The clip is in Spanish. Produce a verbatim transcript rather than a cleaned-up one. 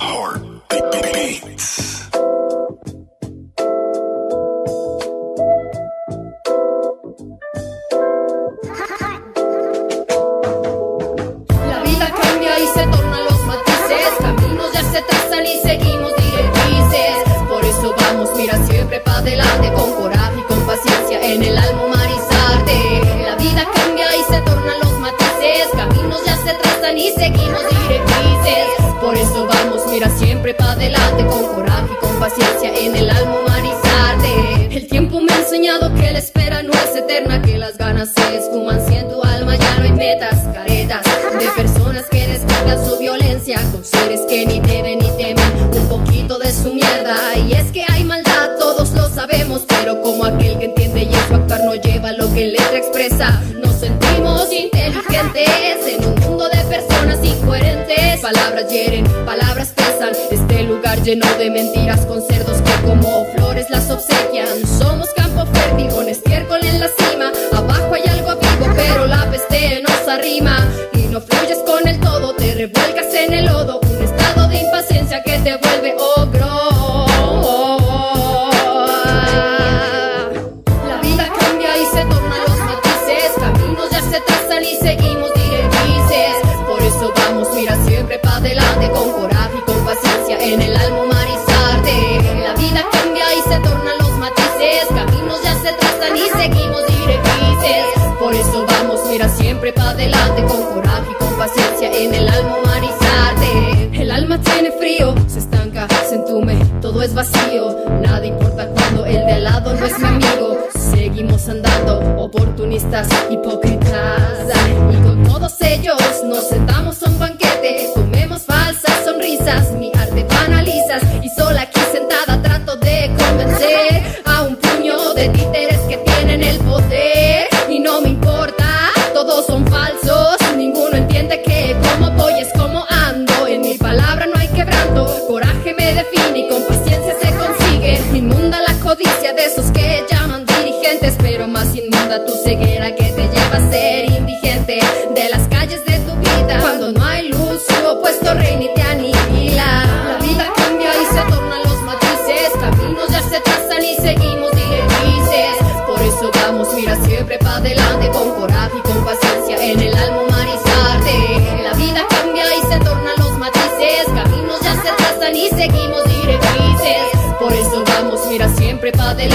Heartbeats. La vida cambia y se tornan los matices, caminos ya se trazan y seguimos directrices. Por eso vamos, mira siempre pa' adelante, con coraje y con paciencia en el alma humanizarte. La vida cambia y se tornan los matices, caminos ya se trazan y seguimos directrices. Por eso vamos, mira siempre pa' adelante, con coraje y con paciencia en el alma humanizarte. El tiempo me ha enseñado que la espera no es eterna, que las ganas se esfuman si en tu alma ya no hay metas, caretas de personas que descargan su violencia con seres que ni deben ni temen un poquito de su mierda. Y es que hay maldad, todos lo sabemos, pero como aquel que entiende y en su actuar no lleva lo que en letra expresa. Nos sentimos inteligentes en un mundo de personas incoherentes. Palabras hieren, palabras pesan, este lugar lleno de mentiras con cerdos que como flores las obsequian. Somos campo fértil con estiércol en la cima, abajo hay algo vivo pero la peste nos arrima. Y no fluyes con el todo, te revuelcas en el lodo, un estado de impaciencia que te vuelve ogro. La vida cambia y se tornan los matices, caminos ya se trazan y seguimos directrices. Por eso vamos, mira siempre pa' adelante, con coraje y con paciencia en el alma humanizarte. La vida cambia y se tornan los matices, caminos ya se trazan y seguimos directrices. Por eso vamos, mira siempre pa' adelante, con coraje y con paciencia en el alma humanizarte. El alma tiene frío, se estanca, se entume, todo es vacío. Nada importa cuando el de al lado no es mi amigo. Seguimos andando, oportunistas, hipócritas. Y con todos ellos nos sentamos a un banquete, comemos falsas sonrisas, mi arte banalizas. Y sola aquí sentada trato de convencer a un puño de títeres que tienen el poder. Y no me importa, todos son falsos, ninguno entiende que como voy es como ando. En mi palabra no hay quebranto, coraje me define y con paciencia se consigue. Inmunda la codicia de esos que llaman dirigentes, pero más inmunda tu ceguera que te lleva a ser indigente de las calles de tu vida. Cuando no hay luz, su opuesto reina y te aniquila. La vida cambia y se tornan los matices, caminos ya se trazan y seguimos directrices. Por eso vamos, mira siempre pa' adelante, con coraje y con paciencia en el alma humanizarte. La vida cambia y se tornan los matices, caminos ya se trazan y seguimos directrices. Por eso vamos, mira siempre pa' adelante.